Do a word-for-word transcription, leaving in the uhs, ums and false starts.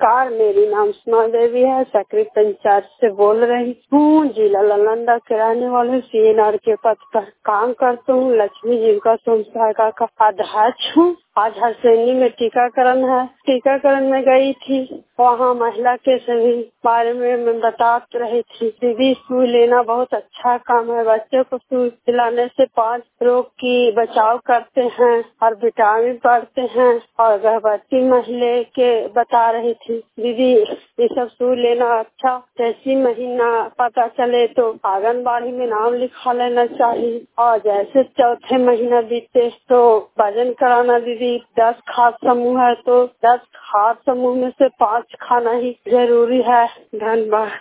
नमस्कार, मेरी नाम सुमा देवी है, सकरी पंचायत से बोल रही हूँ। जिला नालंदा के रहने वाले सीएनआर के पद पर काम करता हूँ। लक्ष्मी जीविका स्वयं सहायता का अध्यक्ष हूँ। आज हरसैनी में टीकाकरण है। टीकाकरण में गई थी, वहाँ महिला के सभी बारे में मैं बता रही थी। दीदी, सुई लेना बहुत अच्छा काम है। बच्चों को सुई दिलाने से पांच रोग की बचाव करते हैं और विटामिन बढ़ते हैं। और गर्भवती महिला के बता रही थी दीदी, ये सब सुई लेना अच्छा। जैसी महीना पता चले तो आंगनबाड़ी में नाम लिखा लेना चाहिए। और जैसे चौथे महीना बीते तो वजन कराना दीदी। दस खाद्य समूह है तो दस खाद्य समूह में से पाँच खाना ही जरूरी है। धन्यवाद।